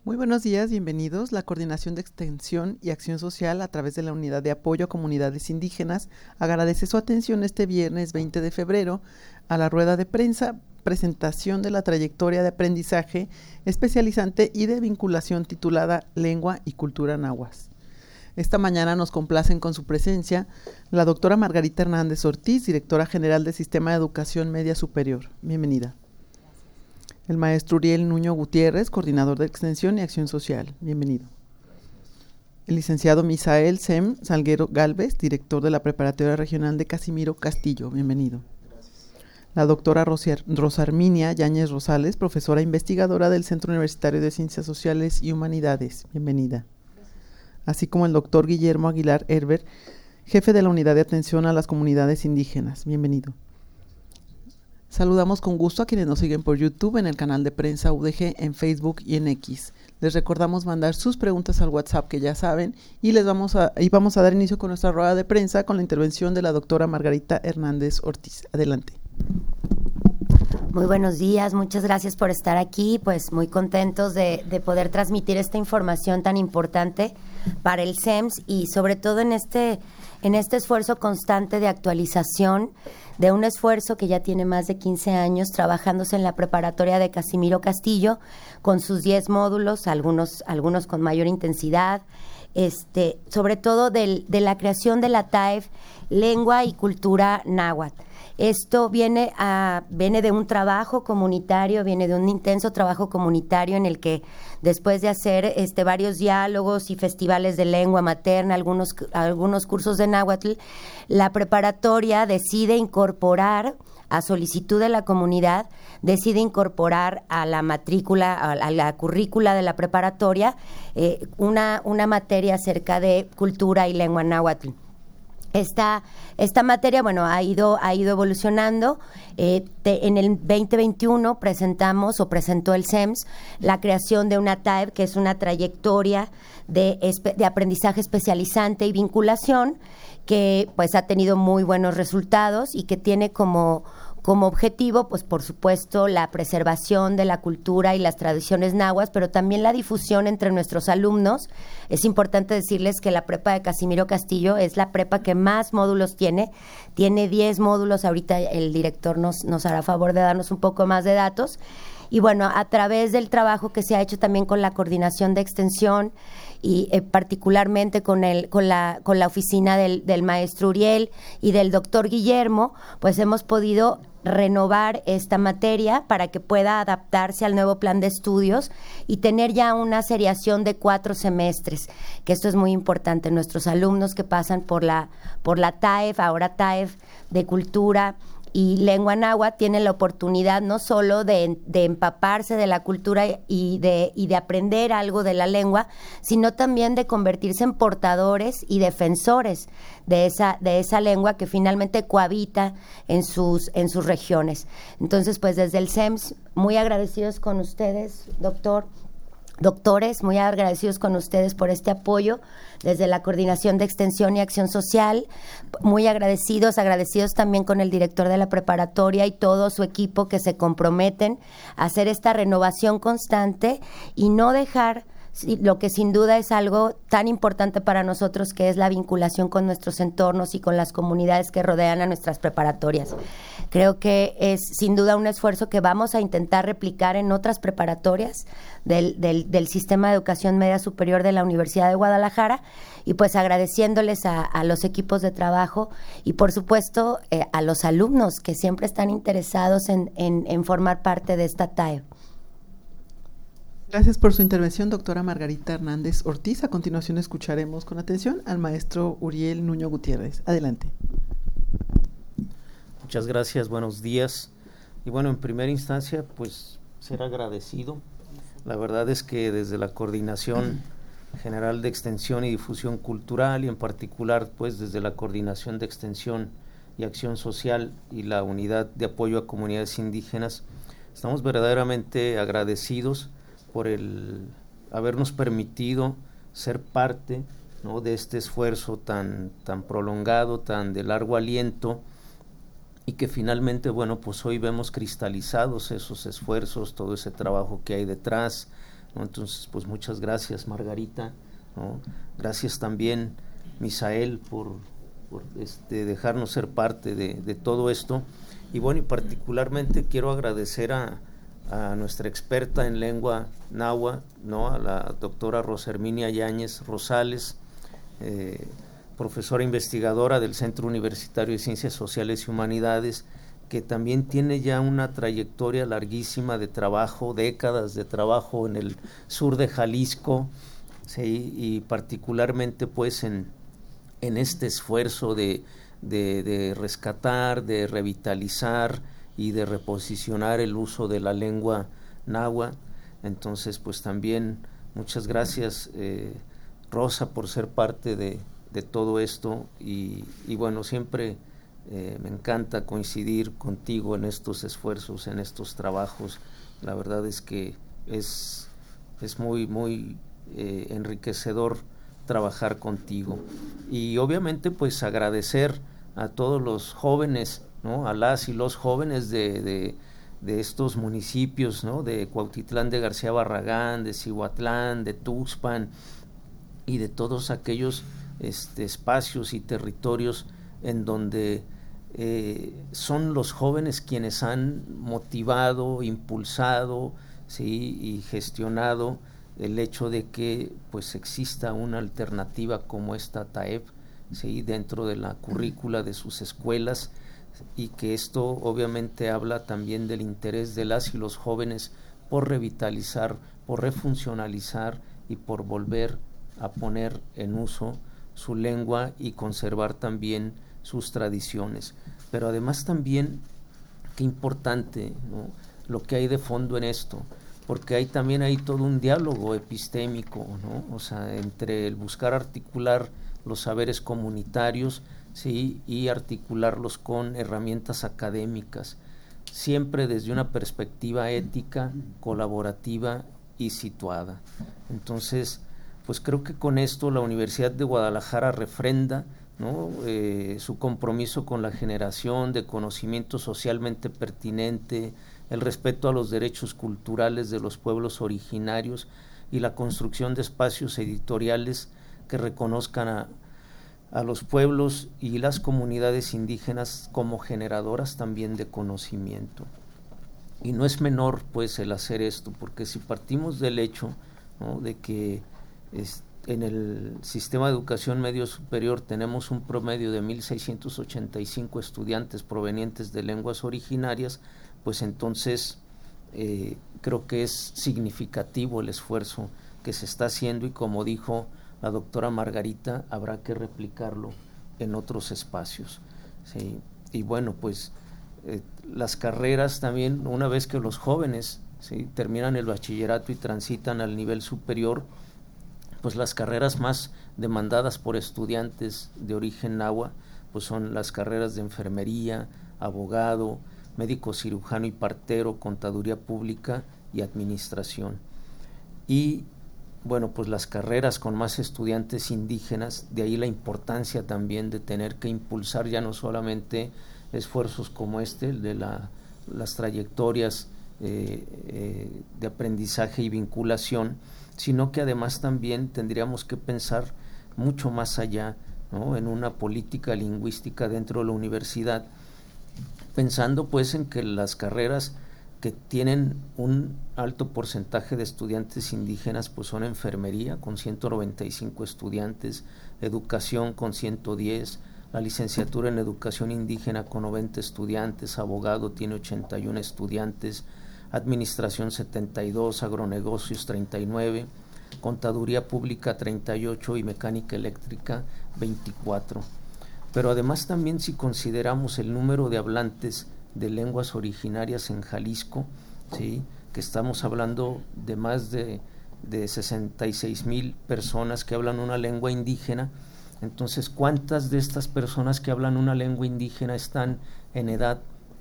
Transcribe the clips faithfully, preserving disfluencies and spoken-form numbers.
Muy buenos días, bienvenidos. La Coordinación de Extensión y Acción Social a través de la Unidad de Apoyo a Comunidades Indígenas agradece su atención este viernes veinte de febrero a la rueda de prensa, presentación de la trayectoria de aprendizaje especializante y de vinculación titulada Lengua y Cultura Náhuatl. Esta mañana nos complacen con su presencia la doctora Margarita Hernández Ortiz, directora general del Sistema de Educación Media Superior. Bienvenida. El maestro Uriel Nuño Gutiérrez, coordinador de Extensión y Acción Social. Bienvenido. El licenciado Misael Sem Salguero Galvez, director de la Preparatoria Regional de Casimiro Castillo. Bienvenido. Gracias. La doctora Rosarminia Yáñez Rosales, profesora investigadora del Centro Universitario de Ciencias Sociales y Humanidades. Bienvenida. Gracias. Así como el doctor Guillermo Aguilar Herbert, jefe de la Unidad de Atención a las Comunidades Indígenas. Bienvenido. Saludamos con gusto a quienes nos siguen por YouTube, en el canal de Prensa U D G, en Facebook y en X. Les recordamos mandar sus preguntas al WhatsApp, que ya saben, y les vamos a, y vamos a dar inicio con nuestra rueda de prensa con la intervención de la doctora Margarita Hernández Ortiz. Adelante. Muy buenos días, muchas gracias por estar aquí, pues muy contentos de, de poder transmitir esta información tan importante para el C E M S y sobre todo en este, en este esfuerzo constante de actualización de un esfuerzo que ya tiene más de quince años trabajándose en la preparatoria de Casimiro Castillo con sus diez módulos, algunos, algunos con mayor intensidad, este, sobre todo del, de la creación de la T A E F Lengua y Cultura Náhuatl. Esto viene, a, viene de un trabajo comunitario, viene de un intenso trabajo comunitario en el que después de hacer este, varios diálogos y festivales de lengua materna, algunos, algunos cursos de náhuatl, la preparatoria decide incorporar, a solicitud de la comunidad, decide incorporar a la matrícula, a, a la currícula de la preparatoria, eh, una, una materia acerca de cultura y lengua náhuatl. Esta, esta materia, bueno, ha ido, ha ido evolucionando. Eh, te, en el veinte veintiuno presentamos o presentó el C E M S la creación de una T A E F, que es una trayectoria de, de aprendizaje especializante y vinculación, que pues ha tenido muy buenos resultados y que tiene como, como objetivo, pues por supuesto, la preservación de la cultura y las tradiciones náhuatl, pero también la difusión entre nuestros alumnos. Es importante decirles que la prepa de Casimiro Castillo es la prepa que más módulos tiene, tiene diez módulos, ahorita el director nos, nos hará favor de darnos un poco más de datos. Y bueno, a través del trabajo que se ha hecho también con la coordinación de extensión y eh, particularmente con el con la con la oficina del, del maestro Uriel y del doctor Guillermo, pues hemos podido renovar esta materia para que pueda adaptarse al nuevo plan de estudios y tener ya una seriación de cuatro semestres, que esto es muy importante. Nuestros alumnos que pasan por la por la T A E F, ahora T A E F de Cultura y Lengua Náhuatl, tienen la oportunidad no solo de, de empaparse de la cultura y de, y de aprender algo de la lengua, sino también de convertirse en portadores y defensores de esa, de esa lengua que finalmente cohabita en sus, en sus regiones. Entonces, pues desde el C E M S, muy agradecidos con ustedes, doctor. Doctores, muy agradecidos con ustedes por este apoyo desde la Coordinación de Extensión y Acción Social, muy agradecidos, agradecidos también con el director de la preparatoria y todo su equipo que se comprometen a hacer esta renovación constante y no dejar lo que sin duda es algo tan importante para nosotros, que es la vinculación con nuestros entornos y con las comunidades que rodean a nuestras preparatorias. Creo que es sin duda un esfuerzo que vamos a intentar replicar en otras preparatorias del, del, del Sistema de Educación Media Superior de la Universidad de Guadalajara, y pues agradeciéndoles a, a los equipos de trabajo y por supuesto eh, a los alumnos que siempre están interesados en, en, en formar parte de esta T A E F. Gracias por su intervención, doctora Margarita Hernández Ortiz. A continuación escucharemos con atención al maestro Uriel Nuño Gutiérrez. Adelante. Muchas gracias, buenos días. Y bueno, en primera instancia, pues ser agradecido. La verdad es que desde la Coordinación General de Extensión y Difusión Cultural, y en particular pues desde la Coordinación de Extensión y Acción Social y la Unidad de Apoyo a Comunidades Indígenas, estamos verdaderamente agradecidos por el habernos permitido ser parte, ¿no?, de este esfuerzo tan, tan prolongado, tan de largo aliento, y que finalmente, bueno, pues hoy vemos cristalizados esos esfuerzos, todo ese trabajo que hay detrás, ¿no? Entonces, pues muchas gracias, Margarita, ¿no? Gracias también, Misael, por, por este, dejarnos ser parte de, de todo esto. Y bueno, y particularmente quiero agradecer a, a nuestra experta en lengua náhuatl, ¿no? A la doctora Rosa Herminia Yáñez Rosales, eh, profesora investigadora del Centro Universitario de Ciencias Sociales y Humanidades, que también tiene ya una trayectoria larguísima de trabajo, décadas de trabajo en el sur de Jalisco, ¿sí? Y particularmente pues en, en este esfuerzo de, de, de rescatar, de revitalizar y de reposicionar el uso de la lengua náhuatl. Entonces pues también muchas gracias, eh, Rosa, por ser parte de, de todo esto, y, y bueno, siempre eh, me encanta coincidir contigo en estos esfuerzos, en estos trabajos. La verdad es que es, es muy, muy eh, enriquecedor trabajar contigo, y obviamente pues agradecer a todos los jóvenes, ¿no? A las y los jóvenes de, de, de estos municipios, ¿no? De Cuautitlán de García Barragán, de Cihuatlán, de Tuxpan, y de todos aquellos este, espacios y territorios en donde eh, son los jóvenes quienes han motivado, impulsado, ¿sí? Y gestionado el hecho de que pues exista una alternativa como esta T A E P, ¿sí? Dentro de la currícula de sus escuelas, y que esto obviamente habla también del interés de las y los jóvenes por revitalizar, por refuncionalizar y por volver a poner en uso su lengua y conservar también sus tradiciones. Pero además también, qué importante, ¿no? Lo que hay de fondo en esto, porque hay también hay todo un diálogo epistémico, ¿no? O sea, entre el buscar articular los saberes comunitarios, ¿sí? Y articularlos con herramientas académicas, siempre desde una perspectiva ética, colaborativa y situada. Entonces, pues creo que con esto la Universidad de Guadalajara refrenda, ¿no? eh, su compromiso con la generación de conocimiento socialmente pertinente, el respeto a los derechos culturales de los pueblos originarios y la construcción de espacios editoriales que reconozcan a, a los pueblos y las comunidades indígenas como generadoras también de conocimiento. Y no es menor pues el hacer esto, porque si partimos del hecho, ¿no? de que es, en el sistema de educación medio superior tenemos un promedio de mil seiscientos ochenta y cinco estudiantes provenientes de lenguas originarias, pues entonces eh, creo que es significativo el esfuerzo que se está haciendo, y como dijo la doctora Margarita, habrá que replicarlo en otros espacios, ¿sí? Y bueno, pues eh, las carreras también, una vez que los jóvenes, ¿sí? terminan el bachillerato y transitan al nivel superior, pues las carreras más demandadas por estudiantes de origen náhuatl pues son las carreras de enfermería, abogado, médico cirujano y partero, contaduría pública y administración. Y bueno, pues las carreras con más estudiantes indígenas, de ahí la importancia también de tener que impulsar ya no solamente esfuerzos como este, el de la, las trayectorias eh, eh, de aprendizaje y vinculación, sino que además también tendríamos que pensar mucho más allá, ¿no? En una política lingüística dentro de la universidad, pensando pues en que las carreras que tienen un alto porcentaje de estudiantes indígenas pues son enfermería con ciento noventa y cinco estudiantes, educación con ciento diez, la licenciatura en educación indígena con noventa estudiantes, abogado tiene ochenta y uno estudiantes, administración setenta y dos, agronegocios treinta y nueve, contaduría pública treinta y ocho y mecánica eléctrica veinticuatro. Pero además también si consideramos el número de hablantes de lenguas originarias en Jalisco, ¿sí? que estamos hablando de más de, de sesenta y seis mil personas que hablan una lengua indígena, entonces ¿cuántas de estas personas que hablan una lengua indígena están en edad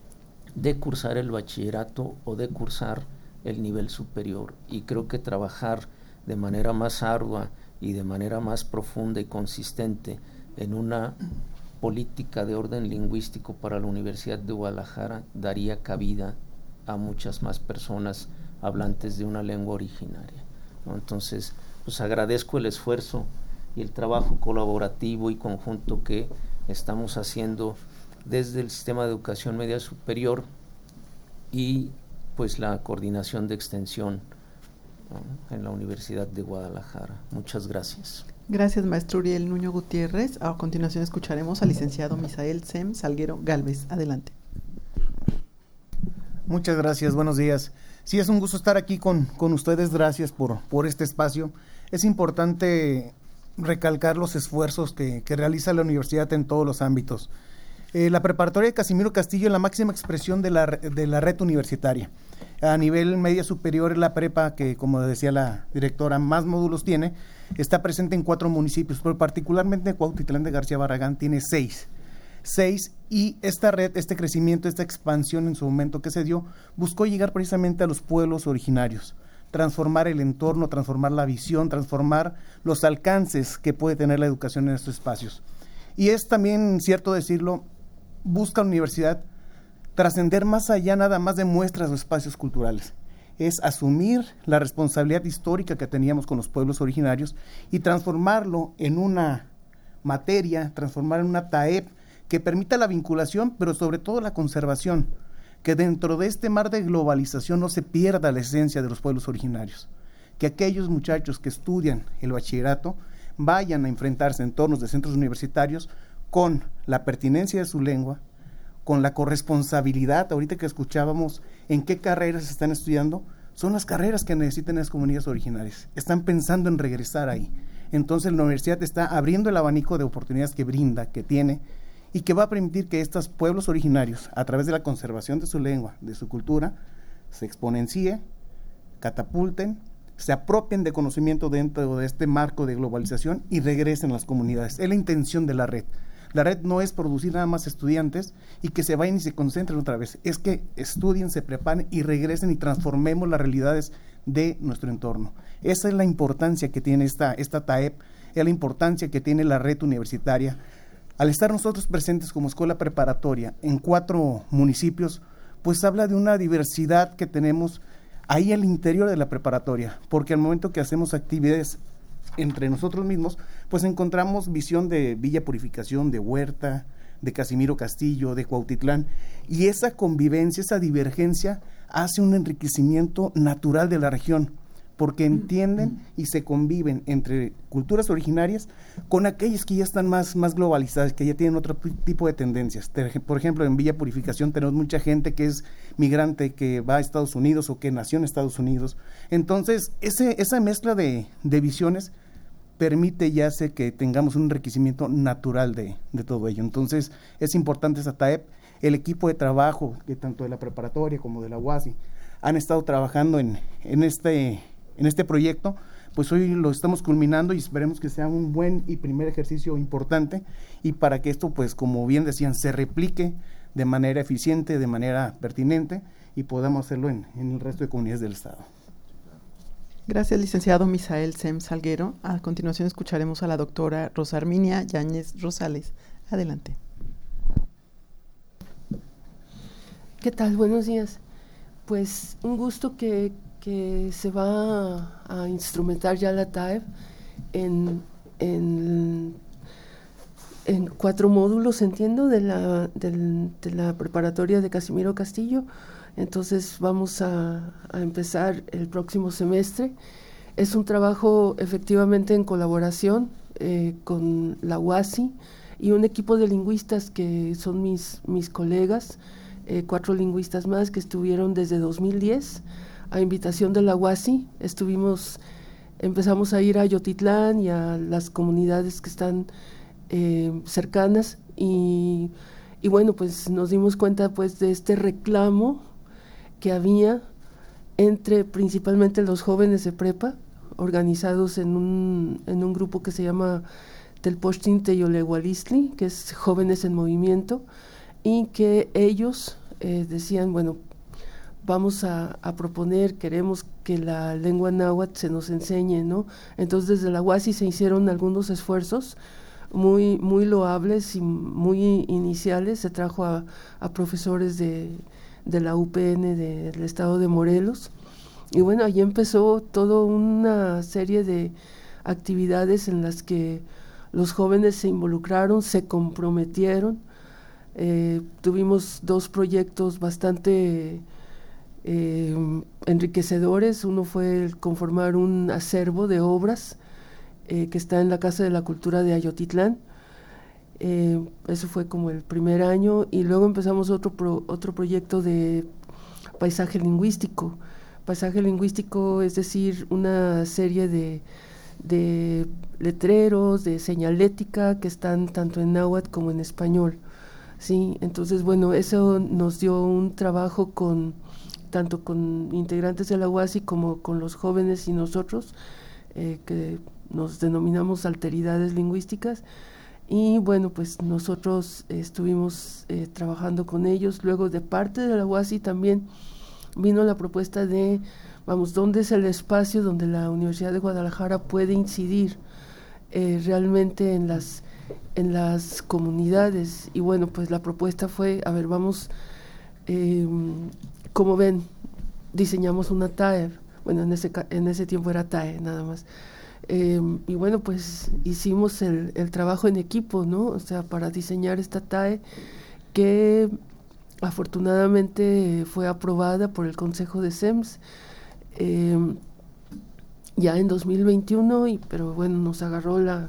de cursar el bachillerato o de cursar el nivel superior? Y creo que trabajar de manera más ardua y de manera más profunda y consistente en una política de orden lingüístico para la Universidad de Guadalajara daría cabida a muchas más personas hablantes de una lengua originaria. ¿no? Entonces, pues agradezco el esfuerzo y el trabajo colaborativo y conjunto que estamos haciendo desde el sistema de educación media superior y pues la coordinación de extensión, ¿no?, en la Universidad de Guadalajara. Muchas gracias. Gracias, maestro Uriel Nuño Gutiérrez. A continuación escucharemos al licenciado Misael Sem Salguero Galvez. Adelante. Muchas gracias, buenos días. Sí, es un gusto estar aquí con, con ustedes, gracias por, por este espacio. Es importante recalcar los esfuerzos que, que realiza la universidad en todos los ámbitos. Eh, la preparatoria de Casimiro Castillo es la máxima expresión de la, de la red universitaria. A nivel media superior es la prepa que, como decía la directora, más módulos tiene, está presente en cuatro municipios, pero particularmente Cuautitlán de García Barragán tiene seis. Seis, y esta red, este crecimiento, esta expansión en su momento que se dio, buscó llegar precisamente a los pueblos originarios, transformar el entorno, transformar la visión, transformar los alcances que puede tener la educación en estos espacios. Y es también cierto decirlo, busca la universidad trascender más allá nada más de muestras o espacios culturales. Es asumir la responsabilidad histórica que teníamos con los pueblos originarios y transformarlo en una materia, transformar en una T A E P que permita la vinculación, pero sobre todo la conservación, que dentro de este mar de globalización no se pierda la esencia de los pueblos originarios, que aquellos muchachos que estudian el bachillerato vayan a enfrentarse en entornos de centros universitarios con la pertinencia de su lengua, con la corresponsabilidad. Ahorita que escuchábamos en qué carreras se están estudiando, son las carreras que necesitan las comunidades originarias, están pensando en regresar ahí. Entonces la universidad está abriendo el abanico de oportunidades que brinda, que tiene, y que va a permitir que estos pueblos originarios, a través de la conservación de su lengua, de su cultura, se exponencie, catapulten, se apropien de conocimiento dentro de este marco de globalización y regresen a las comunidades. Es la intención de la red. La red no es producir nada más estudiantes y que se vayan y se concentren otra vez, es que estudien, se preparen y regresen y transformemos las realidades de nuestro entorno. Esa es la importancia que tiene esta, esta T A E P, es la importancia que tiene la red universitaria. Al estar nosotros presentes como escuela preparatoria en cuatro municipios, pues habla de una diversidad que tenemos ahí al interior de la preparatoria, porque al momento que hacemos actividades entre nosotros mismos, pues encontramos visión de Villa Purificación, de Huerta, de Casimiro Castillo, de Cuautitlán, y esa convivencia, esa divergencia hace un enriquecimiento natural de la región, porque entienden y se conviven entre culturas originarias con aquellas que ya están más, más globalizadas, que ya tienen otro tipo de tendencias. Por ejemplo, en Villa Purificación tenemos mucha gente que es migrante, que va a Estados Unidos o que nació en Estados Unidos. Entonces, ese, esa mezcla de, de visiones permite y hace que tengamos un enriquecimiento natural de, de todo ello. Entonces, es importante esa T A E P. El equipo de trabajo, que tanto de la preparatoria como de la U A S I, han estado trabajando en, en este... en este proyecto, pues hoy lo estamos culminando y esperemos que sea un buen y primer ejercicio importante, y para que esto, pues como bien decían, se replique de manera eficiente, de manera pertinente, y podamos hacerlo en, en el resto de comunidades del Estado. Gracias, licenciado Misael Sem Salguero. A continuación escucharemos a la doctora Rosa Arminia Yáñez Rosales. Adelante. ¿Qué tal? Buenos días. Pues un gusto que que se va a, a instrumentar ya la T A E P en, en, en cuatro módulos, entiendo, de la, del, de la preparatoria de Casimiro Castillo. Entonces vamos a, a empezar el próximo semestre. Es un trabajo efectivamente en colaboración eh, con la U A S I y un equipo de lingüistas que son mis, mis colegas, eh, cuatro lingüistas más que estuvieron desde dos mil diez a invitación de la U A S I. Estuvimos, empezamos a ir a Yotitlán y a las comunidades que están eh, cercanas y, y bueno, pues nos dimos cuenta pues de este reclamo que había entre principalmente los jóvenes de prepa, organizados en un, en un grupo que se llama Telpochtin Teyolehualistli, que es Jóvenes en Movimiento, y que ellos eh, decían, bueno, vamos a, a proponer, queremos que la lengua náhuatl se nos enseñe, ¿no? Entonces desde la U A S I se hicieron algunos esfuerzos muy, muy loables y muy iniciales. Se trajo a, a profesores de, de la U P N de, del estado de Morelos y bueno, ahí empezó toda una serie de actividades en las que los jóvenes se involucraron, se comprometieron. Eh, tuvimos dos proyectos bastante eh, enriquecedores. Uno fue el conformar un acervo de obras eh, que está en la Casa de la Cultura de Ayotitlán. Eh, eso fue como el primer año, y luego empezamos otro, pro, otro proyecto de paisaje lingüístico. Paisaje lingüístico, es decir, una serie de, de letreros, de señalética que están tanto en náhuatl como en español. Sí, entonces, bueno, eso nos dio un trabajo con tanto con integrantes de la U A S I como con los jóvenes y nosotros, eh, que nos denominamos alteridades lingüísticas. Y bueno, pues nosotros eh, estuvimos eh, trabajando con ellos. Luego, de parte de la U A S I también vino la propuesta de, vamos, ¿dónde es el espacio donde la Universidad de Guadalajara puede incidir eh, realmente en las en las comunidades? Y bueno, pues la propuesta fue, a ver, vamos, eh, como ven, diseñamos una T A E, bueno, en ese, en ese tiempo era T A E nada más, eh, y bueno, pues hicimos el, el trabajo en equipo, ¿no? O sea, para diseñar esta T A E que afortunadamente fue aprobada por el Consejo de S E M S eh, ya en dos mil veintiuno, y, pero bueno, nos agarró la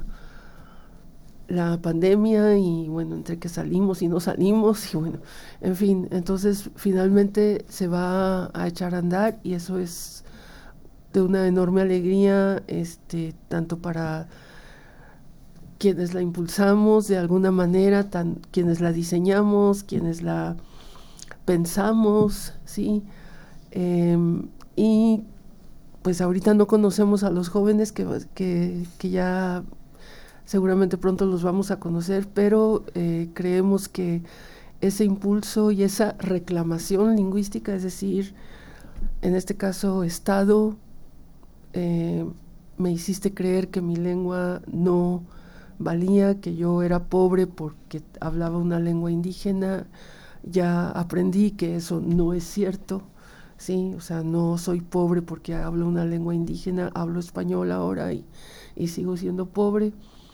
la pandemia, y bueno, entre que salimos y no salimos, y bueno, en fin, entonces finalmente se va a echar a andar, y eso es de una enorme alegría, este, tanto para quienes la impulsamos de alguna manera, tan, quienes la diseñamos, quienes la pensamos, ¿sí? Eh, y pues ahorita no conocemos a los jóvenes que, que, que ya seguramente pronto los vamos a conocer, pero eh, creemos que ese impulso y esa reclamación lingüística, es decir, en este caso, Estado, eh, me hiciste creer que mi lengua no valía, que yo era pobre porque hablaba una lengua indígena, ya aprendí que eso no es cierto, ¿sí? O sea, no soy pobre porque hablo una lengua indígena, hablo español ahora y, y sigo siendo pobre.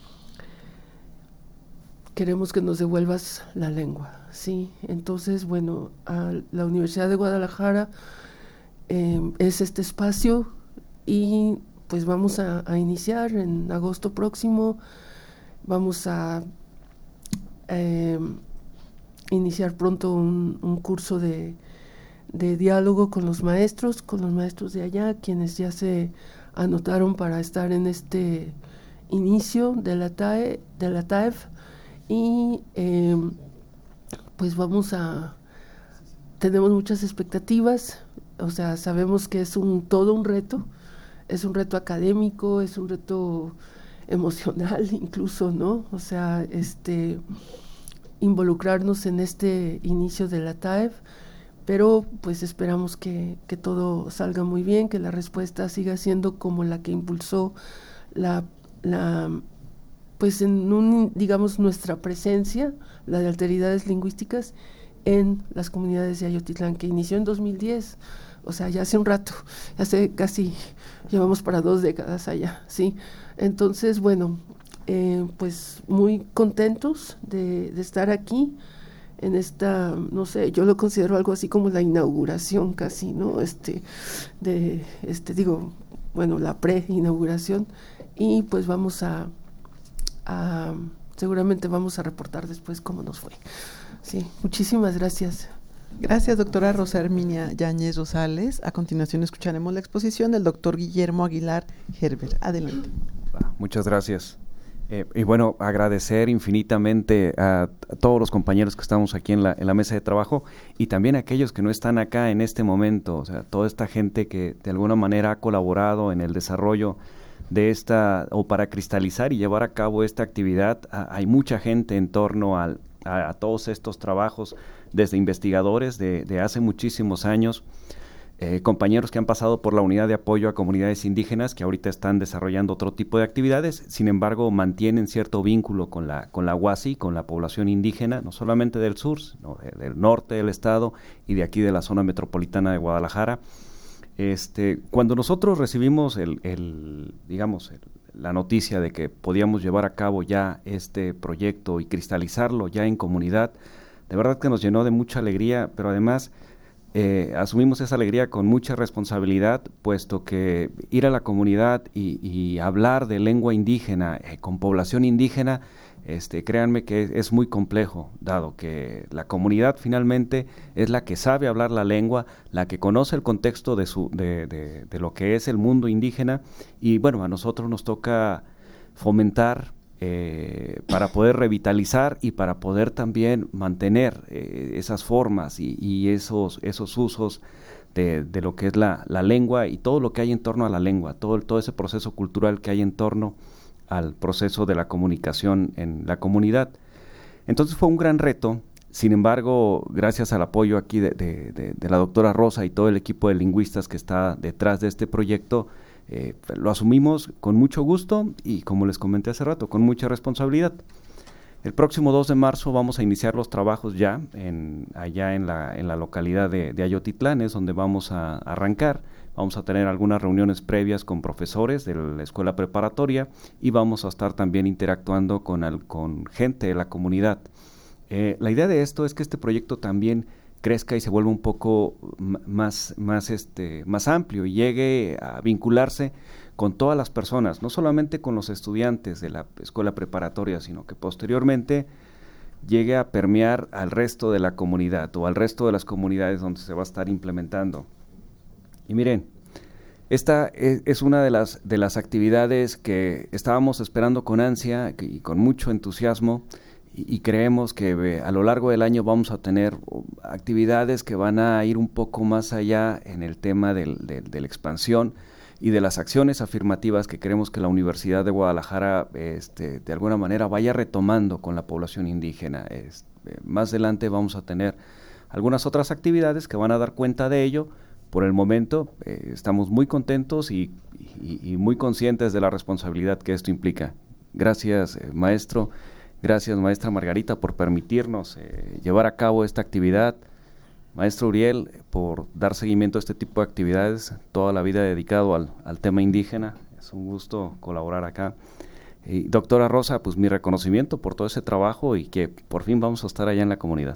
Queremos que nos devuelvas la lengua, ¿sí? Entonces, bueno, a la Universidad de Guadalajara eh, es este espacio, y pues vamos a, a iniciar en agosto próximo, vamos a eh, iniciar pronto un, un curso de, de diálogo con los maestros, con los maestros de allá, quienes ya se anotaron para estar en este inicio de la T A E, de la T A E F. Y eh, pues vamos a, tenemos muchas expectativas, o sea, sabemos que es un todo un reto, es un reto académico, es un reto emocional incluso, ¿no? O sea, este, involucrarnos en este inicio de la T A E F, pero pues esperamos que, que todo salga muy bien, que la respuesta siga siendo como la que impulsó la, la pues en un, digamos, nuestra presencia, la de alteridades lingüísticas en las comunidades de Ayotitlán, que inició en dos mil diez, o sea, ya hace un rato, hace casi, llevamos para dos décadas allá, ¿sí? Entonces, bueno, eh, pues muy contentos de, de estar aquí en esta, no sé, yo lo considero algo así como la inauguración casi, ¿no? Este, de, este, digo, bueno, la pre-inauguración, y pues vamos a Uh, seguramente vamos a reportar después cómo nos fue. Sí, muchísimas gracias. Gracias, doctora Rosa Herminia Yáñez Rosales. A continuación escucharemos la exposición del doctor Guillermo Aguilar Gerber. Adelante. Muchas gracias. Eh, y bueno, agradecer infinitamente a, a todos los compañeros que estamos aquí en la, en la mesa de trabajo, y también a aquellos que no están acá en este momento, o sea, toda esta gente que de alguna manera ha colaborado en el desarrollo de esta, o para cristalizar y llevar a cabo esta actividad. A, hay mucha gente en torno al, a, a todos estos trabajos, desde investigadores de, de hace muchísimos años, eh, compañeros que han pasado por la Unidad de Apoyo a Comunidades Indígenas, que ahorita están desarrollando otro tipo de actividades, sin embargo mantienen cierto vínculo con la, con la U A S I, con la población indígena, no solamente del sur, sino de, del norte del estado y de aquí de la zona metropolitana de Guadalajara. Este, cuando nosotros recibimos el, el digamos, el, la noticia de que podíamos llevar a cabo ya este proyecto y cristalizarlo ya en comunidad, de verdad que nos llenó de mucha alegría, pero además eh, asumimos esa alegría con mucha responsabilidad, puesto que ir a la comunidad y, y hablar de lengua indígena eh, con población indígena, Este, créanme que es, es muy complejo, dado que la comunidad finalmente es la que sabe hablar la lengua, la que conoce el contexto de, su, de, de, de lo que es el mundo indígena, y bueno, a nosotros nos toca fomentar eh, para poder revitalizar y para poder también mantener eh, esas formas y, y esos, esos usos de, de lo que es la, la lengua y todo lo que hay en torno a la lengua, todo, todo ese proceso cultural que hay en torno al proceso de la comunicación en la comunidad. Entonces fue un gran reto. Sin embargo, gracias al apoyo aquí de, de, de, de la doctora Rosa y todo el equipo de lingüistas que está detrás de este proyecto, eh, lo asumimos con mucho gusto y, como les comenté hace rato, con mucha responsabilidad. El próximo dos de marzo vamos a iniciar los trabajos ya en, allá en la, en la localidad de, de Ayotitlán, es donde vamos a arrancar. Vamos a tener algunas reuniones previas con profesores de la escuela preparatoria y vamos a estar también interactuando con, el, con gente de la comunidad. Eh, la idea de esto es que este proyecto también crezca y se vuelva un poco más, más, este, más amplio y llegue a vincularse con todas las personas, no solamente con los estudiantes de la escuela preparatoria, sino que posteriormente llegue a permear al resto de la comunidad o al resto de las comunidades donde se va a estar implementando. Y miren, esta es, es una de las, de las actividades que estábamos esperando con ansia y con mucho entusiasmo, y, y creemos que eh, a lo largo del año vamos a tener uh, actividades que van a ir un poco más allá en el tema del, del, de la expansión y de las acciones afirmativas que queremos que la Universidad de Guadalajara este, de alguna manera vaya retomando con la población indígena. Es, eh, más adelante vamos a tener algunas otras actividades que van a dar cuenta de ello. Por el momento eh, estamos muy contentos y, y, y muy conscientes de la responsabilidad que esto implica. Gracias, eh, maestro. Gracias, maestra Margarita, por permitirnos eh, llevar a cabo esta actividad. Maestro Uriel, por dar seguimiento a este tipo de actividades, toda la vida dedicado al, al tema indígena. Es un gusto colaborar acá. Y doctora Rosa, pues mi reconocimiento por todo ese trabajo y que por fin vamos a estar allá en la comunidad.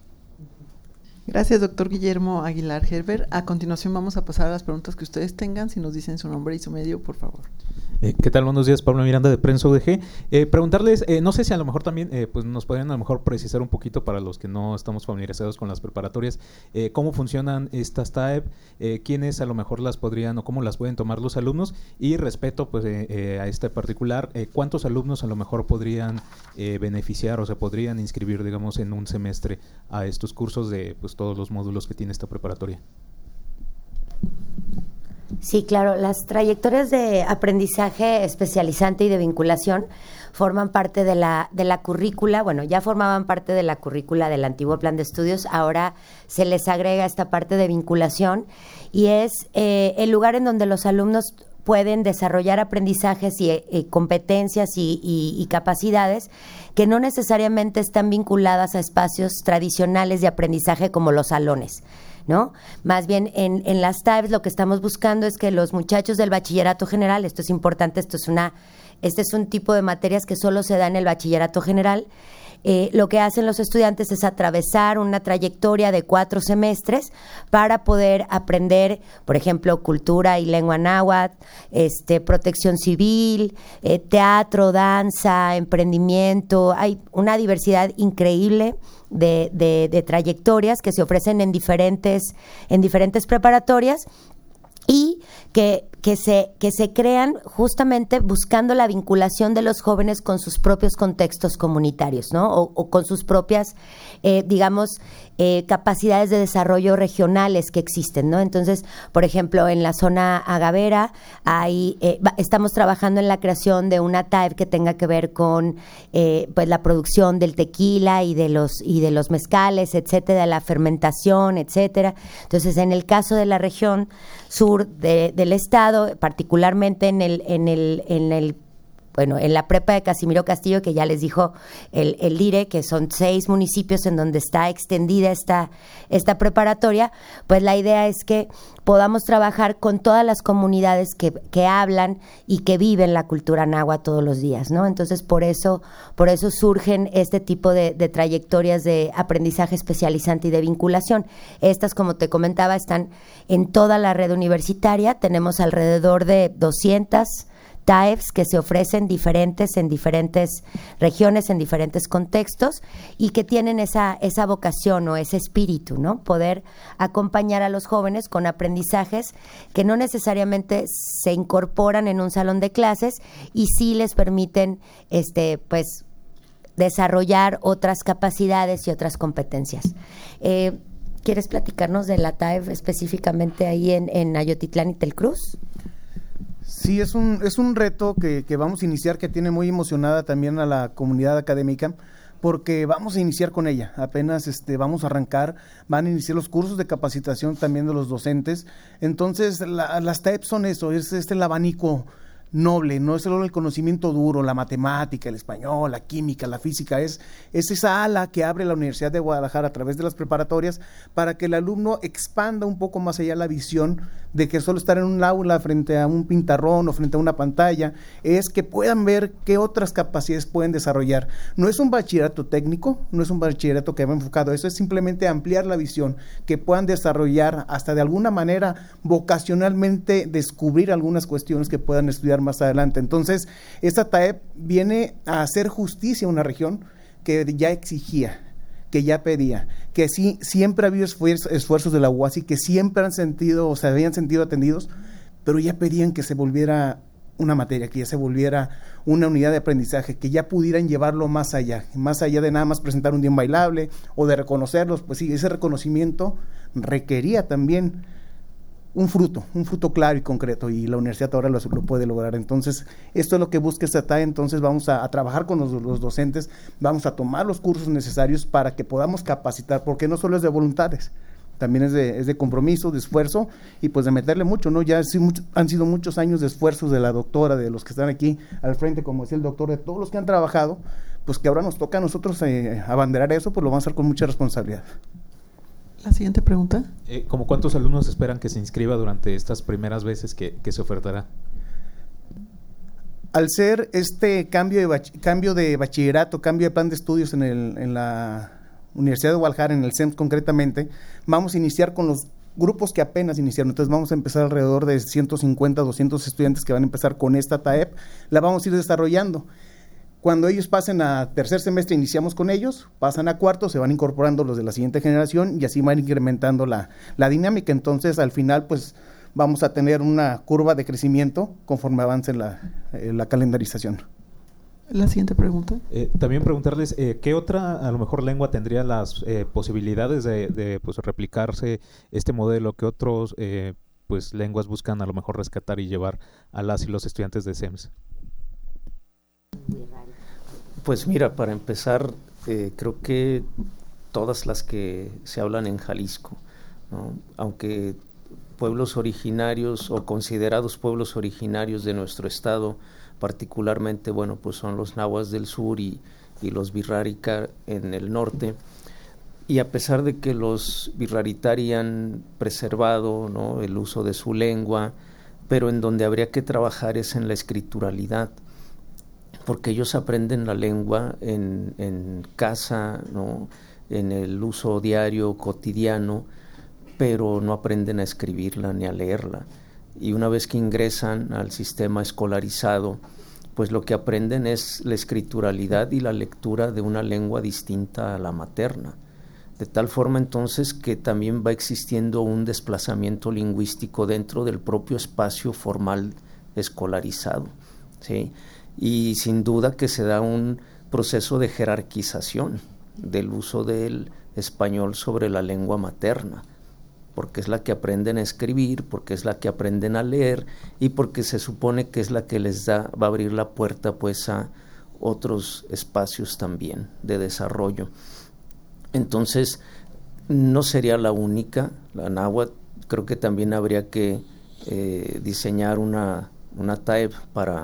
Gracias, doctor Guillermo Aguilar Herbert. A continuación vamos a pasar a las preguntas que ustedes tengan. Si nos dicen su nombre y su medio, por favor. Eh, ¿Qué tal? Buenos días, Pablo Miranda de Prensa U D G. Eh, preguntarles, eh, no sé si a lo mejor también eh, pues nos podrían a lo mejor precisar un poquito para los que no estamos familiarizados con las preparatorias, eh, cómo funcionan estas T A E P, eh, quiénes a lo mejor las podrían o cómo las pueden tomar los alumnos, y respecto pues eh, eh, a este particular, eh, cuántos alumnos a lo mejor podrían eh, beneficiar o se podrían inscribir, digamos, en un semestre a estos cursos de pues todos los módulos que tiene esta preparatoria. Sí, claro, las trayectorias de aprendizaje especializante y de vinculación forman parte de la, de la currícula, bueno, ya formaban parte de la currícula del antiguo plan de estudios, ahora se les agrega esta parte de vinculación y es eh, el lugar en donde los alumnos pueden desarrollar aprendizajes y, y competencias y, y, y capacidades que no necesariamente están vinculadas a espacios tradicionales de aprendizaje como los salones, ¿no? Más bien en, en las T A E Ps lo que estamos buscando es que los muchachos del bachillerato general, esto es importante, esto es una, este es un tipo de materias que solo se da en el bachillerato general. Eh, lo que hacen los estudiantes es atravesar una trayectoria de cuatro semestres para poder aprender, por ejemplo, cultura y lengua náhuatl, este, protección civil, eh, teatro, danza, emprendimiento. Hay una diversidad increíble de, de, de trayectorias que se ofrecen en diferentes, en diferentes preparatorias y que, que, se, que se crean justamente buscando la vinculación de los jóvenes con sus propios contextos comunitarios, ¿no? O, o con sus propias, eh, digamos, eh, capacidades de desarrollo regionales que existen, ¿no? Entonces, por ejemplo, en la zona agavera hay, eh, estamos trabajando en la creación de una T A E P que tenga que ver con eh, pues la producción del tequila y de los y de los mezcales, etcétera, la fermentación, etcétera. Entonces, en el caso de la región sur de, del estado, particularmente en el en el en el bueno, en la prepa de Casimiro Castillo, que ya les dijo el, el dire, que son seis municipios en donde está extendida esta, esta preparatoria, pues la idea es que podamos trabajar con todas las comunidades que, que hablan y que viven la cultura náhuatl todos los días, ¿no? Entonces, por eso, por eso surgen este tipo de, de trayectorias de aprendizaje especializante y de vinculación. Estas, como te comentaba, están en toda la red universitaria. Tenemos alrededor de doscientas T A E Fs que se ofrecen diferentes en diferentes regiones, en diferentes contextos, y que tienen esa, esa vocación o ese espíritu, ¿no? Poder acompañar a los jóvenes con aprendizajes que no necesariamente se incorporan en un salón de clases y sí les permiten, este, pues, desarrollar otras capacidades y otras competencias. Eh, ¿Quieres platicarnos de la T A E F específicamente ahí en, en Ayotitlán y Telcruz? Sí, es un, es un reto que, que vamos a iniciar, que tiene muy emocionada también a la comunidad académica, porque vamos a iniciar con ella, apenas este, vamos a arrancar, van a iniciar los cursos de capacitación también de los docentes. Entonces la, las T A E P son eso, es este el abanico noble, no es solo el conocimiento duro, la matemática, el español, la química, la física, es, es esa ala que abre la Universidad de Guadalajara a través de las preparatorias para que el alumno expanda un poco más allá la visión de que solo estar en un aula frente a un pintarrón o frente a una pantalla, es que puedan ver qué otras capacidades pueden desarrollar. No es un bachillerato técnico, no es un bachillerato que va enfocado a eso, es simplemente ampliar la visión, que puedan desarrollar hasta de alguna manera vocacionalmente descubrir algunas cuestiones que puedan estudiar más adelante. Entonces, esta T A E P viene a hacer justicia a una región que ya exigía, que ya pedía, que sí, siempre ha habido esfuerzos, esfuerzos de la U A S I, que siempre han sentido, o se habían sentido atendidos, pero ya pedían que se volviera una materia, que ya se volviera una unidad de aprendizaje, que ya pudieran llevarlo más allá, más allá de nada más presentar un día bailable o de reconocerlos. Pues sí, ese reconocimiento requería también un fruto, un fruto claro y concreto, y la universidad ahora lo, lo puede lograr. Entonces, esto es lo que busca esta T A E. Entonces vamos a, a trabajar con los, los docentes, vamos a tomar los cursos necesarios para que podamos capacitar, porque no solo es de voluntades, también es de, es de compromiso, de esfuerzo, y pues de meterle mucho, ¿no? Ya sí, mucho, han sido muchos años de esfuerzos de la doctora, de los que están aquí al frente, como decía el doctor, de todos los que han trabajado, pues que ahora nos toca a nosotros eh, abanderar eso, pues lo vamos a hacer con mucha responsabilidad. La siguiente pregunta. Eh, ¿Cómo cuántos alumnos esperan que se inscriba durante estas primeras veces que, que se ofertará? Al ser este cambio de, bach, cambio de bachillerato, cambio de plan de estudios en, el, en la Universidad de Guadalajara, en el C E M S concretamente, vamos a iniciar con los grupos que apenas iniciaron. Entonces vamos a empezar alrededor de ciento cincuenta, doscientos estudiantes que van a empezar con esta T A E P, la vamos a ir desarrollando. Cuando ellos pasen a tercer semestre, iniciamos con ellos, pasan a cuarto, se van incorporando los de la siguiente generación y así van incrementando la, la dinámica. Entonces, al final, pues, vamos a tener una curva de crecimiento conforme avance la, eh, la calendarización. La siguiente pregunta. Eh, también preguntarles, eh, ¿qué otra, a lo mejor, lengua tendría las eh, posibilidades de, de pues, replicarse este modelo? ¿Qué otros, eh, pues, lenguas buscan a lo mejor rescatar y llevar a las y los estudiantes de C E M S? Pues mira, para empezar, eh, creo que todas las que se hablan en Jalisco, ¿no? Aunque pueblos originarios o considerados pueblos originarios de nuestro estado, particularmente, bueno, pues son los nahuas del sur y, y los birrárica en el norte, y a pesar de que los birraritari han preservado, ¿no?, el uso de su lengua, pero en donde habría que trabajar es en la escrituralidad, porque ellos aprenden la lengua en, en casa, ¿no?, en el uso diario, cotidiano, pero no aprenden a escribirla ni a leerla. Y una vez que ingresan al sistema escolarizado, pues lo que aprenden es la escrituralidad y la lectura de una lengua distinta a la materna. De tal forma entonces que también va existiendo un desplazamiento lingüístico dentro del propio espacio formal escolarizado, ¿sí? Y sin duda que se da un proceso de jerarquización del uso del español sobre la lengua materna, porque es la que aprenden a escribir, porque es la que aprenden a leer y porque se supone que es la que les da, va a abrir la puerta pues a otros espacios también de desarrollo. Entonces, no sería la única, la náhuatl. Creo que también habría que eh, diseñar una, una T A E P para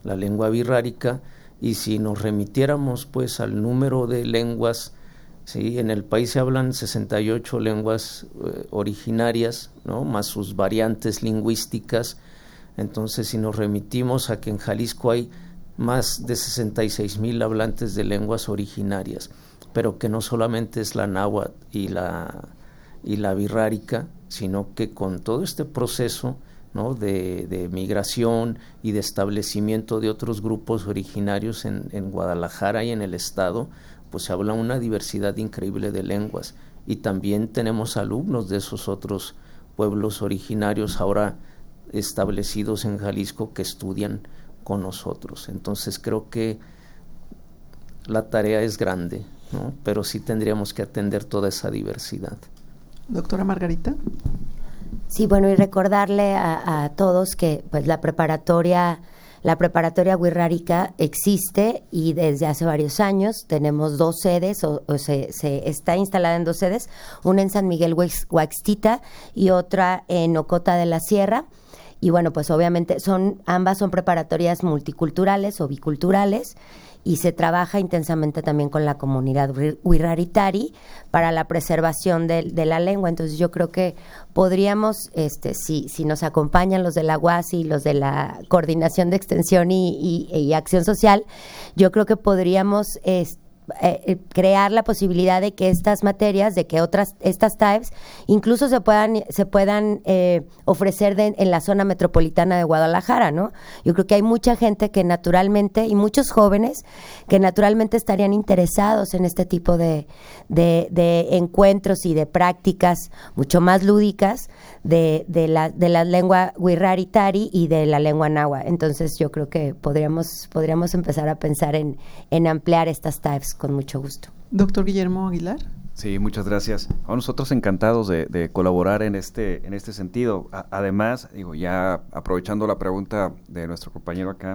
la lengua birrárica, y si nos remitiéramos pues al número de lenguas, ¿sí? En el país se hablan sesenta y ocho lenguas eh, originarias, ¿no? Más sus variantes lingüísticas. Entonces, si nos remitimos a que en Jalisco hay más de sesenta y seis mil hablantes de lenguas originarias, pero que no solamente es la náhuatl y la, y la birrárica, sino que con todo este proceso, ¿no? de, de migración y de establecimiento de otros grupos originarios en, en Guadalajara y en el estado, pues se habla una diversidad increíble de lenguas, y también tenemos alumnos de esos otros pueblos originarios ahora establecidos en Jalisco que estudian con nosotros. Entonces creo que la tarea es grande, ¿no? Pero sí tendríamos que atender toda esa diversidad. Doctora Margarita. Sí, bueno, y recordarle a, a todos que pues la preparatoria, la preparatoria wixárika existe, y desde hace varios años tenemos dos sedes, o, o se, se está instalada en dos sedes, una en San Miguel Huaxtita y otra en Ocota de la Sierra. Y bueno, pues obviamente son ambas son preparatorias multiculturales o biculturales, y se trabaja intensamente también con la comunidad wixárika para la preservación de, de la lengua. Entonces yo creo que podríamos, este, si, si nos acompañan los de la U A S y los de la Coordinación de Extensión y, y, y Acción Social, yo creo que podríamos este, Eh, crear la posibilidad de que estas materias, de que otras, estas T A E Ps, incluso se puedan, se puedan eh, ofrecer de, en la zona metropolitana de Guadalajara, ¿no? Yo creo que hay mucha gente que naturalmente, y muchos jóvenes, que naturalmente estarían interesados en este tipo de, de, de encuentros y de prácticas mucho más lúdicas de, de, la, de la lengua wixárika y de la lengua náhuatl. Entonces yo creo que podríamos, podríamos empezar a pensar en, en ampliar estas T A E Ps con mucho gusto. Doctor Guillermo Aguilar. Sí, muchas gracias. A nosotros encantados de, de colaborar en este en este sentido. A, además, digo, ya aprovechando la pregunta de nuestro compañero acá,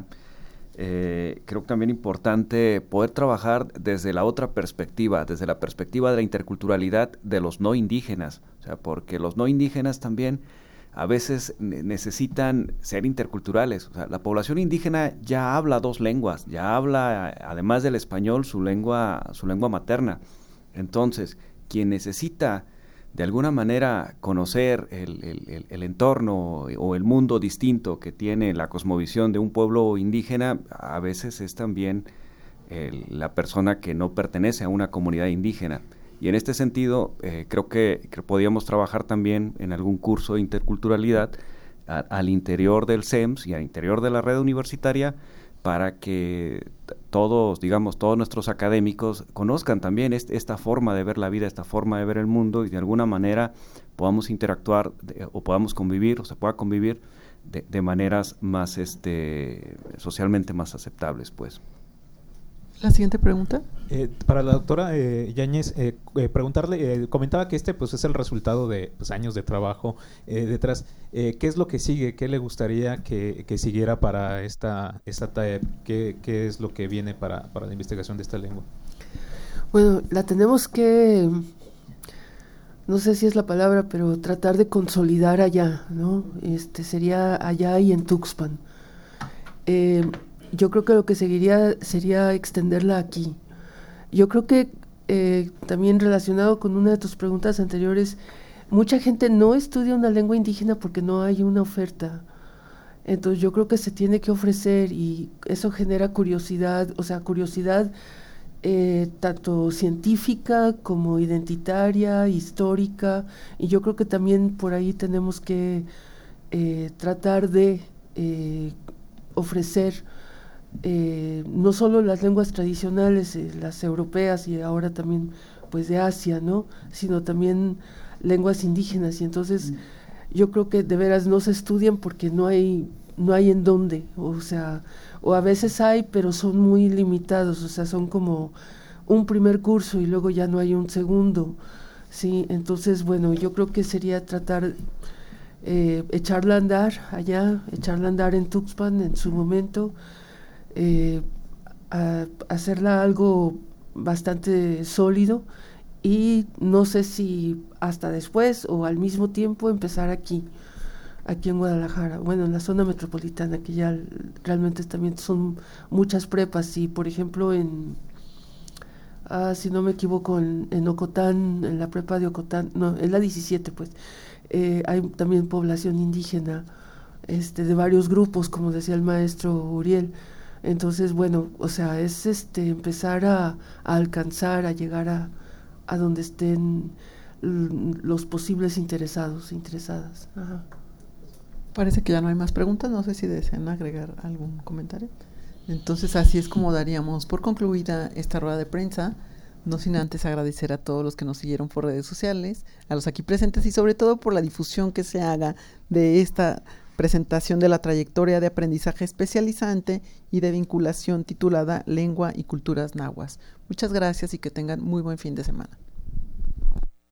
eh, creo que también importante poder trabajar desde la otra perspectiva, desde la perspectiva de la interculturalidad de los no indígenas, o sea, porque los no indígenas también a veces necesitan ser interculturales. O sea, la población indígena ya habla dos lenguas, ya habla, además del español, su lengua, su lengua materna. Entonces, quien necesita de alguna manera conocer el, el, el entorno o el mundo distinto que tiene la cosmovisión de un pueblo indígena, a veces es también el, la persona que no pertenece a una comunidad indígena. Y en este sentido, eh, creo que, que podíamos trabajar también en algún curso de interculturalidad a, al interior del C E M S y al interior de la red universitaria, para que t- todos, digamos, todos nuestros académicos conozcan también este, esta forma de ver la vida, esta forma de ver el mundo, y de alguna manera podamos interactuar de, o podamos convivir, o se pueda convivir de, de maneras más este, socialmente más aceptables, pues. La siguiente pregunta. Eh, para la doctora eh, Yáñez, eh, eh, preguntarle, eh, comentaba que este pues es el resultado de pues, años de trabajo eh, detrás. Eh, ¿Qué es lo que sigue? ¿Qué le gustaría que, que siguiera para esta, esta T A E P? ¿Qué, qué es lo que viene para, para la investigación de esta lengua? Bueno, la tenemos que, no sé si es la palabra, pero tratar de consolidar allá, ¿no? Este sería allá y en Tuxpan. Eh, Yo creo que lo que seguiría sería extenderla aquí. Yo creo que eh, también relacionado con una de tus preguntas anteriores, mucha gente no estudia una lengua indígena porque no hay una oferta. Entonces yo creo que se tiene que ofrecer, y eso genera curiosidad, o sea, curiosidad eh, tanto científica como identitaria, histórica, y yo creo que también por ahí tenemos que eh, tratar de eh, ofrecer Eh, no solo las lenguas tradicionales, eh, las europeas y ahora también pues de Asia, ¿no? Sino también lenguas indígenas, y entonces mm. yo creo que de veras no se estudian porque no hay no hay en dónde, o sea, o a veces hay, pero son muy limitados, o sea, son como un primer curso y luego ya no hay un segundo, sí. Entonces, bueno, yo creo que sería tratar eh, echarla a andar allá, echarla a andar en Tuxpan en su momento. Eh, a hacerla algo bastante sólido, y no sé si hasta después o al mismo tiempo empezar aquí aquí en Guadalajara, bueno, en la zona metropolitana, que ya realmente también son muchas prepas, y por ejemplo en, ah, si no me equivoco, en, en Ocotán, en la prepa de Ocotán, no, en la diecisiete, pues, eh, hay también población indígena, este, de varios grupos, como decía el maestro Uriel. Entonces, bueno, o sea, es este empezar a, a alcanzar, a llegar a, a donde estén los posibles interesados, interesadas. Ajá. Parece que ya no hay más preguntas, no sé si desean agregar algún comentario. Entonces así es como daríamos por concluida esta rueda de prensa, no sin antes agradecer a todos los que nos siguieron por redes sociales, a los aquí presentes y sobre todo por la difusión que se haga de esta presentación de la trayectoria de aprendizaje especializante y de vinculación titulada Lengua y Culturas Nahuas. Muchas gracias y que tengan muy buen fin de semana.